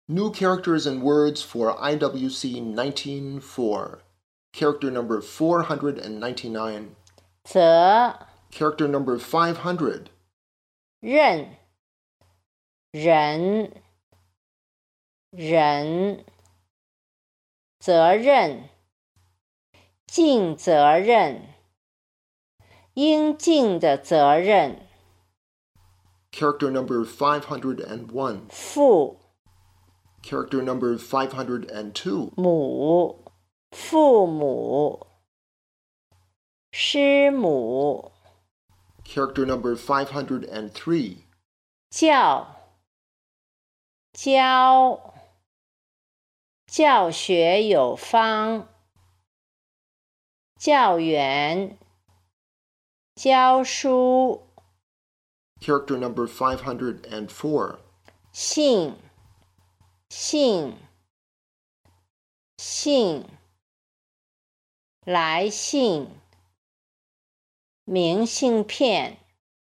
New characters and words for IWC 19-4. Character number 499. 责 Character number 500. 任人人责任尽责任应尽的责任 Character number 501. 父 Character number 502. 母父母师母 Character number 503. 教教教学有方教员教书 Character number 504. 信信信来信明信片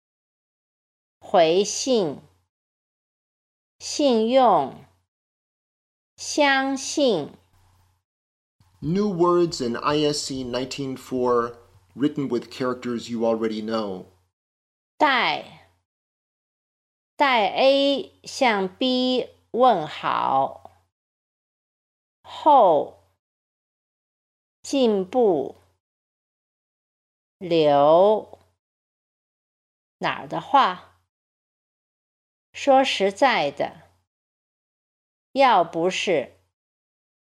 回信信用相信 New words in ISC 19-4 written with characters you already know. 带 A 向 B 问好后进步留哪儿的话说实在的要不是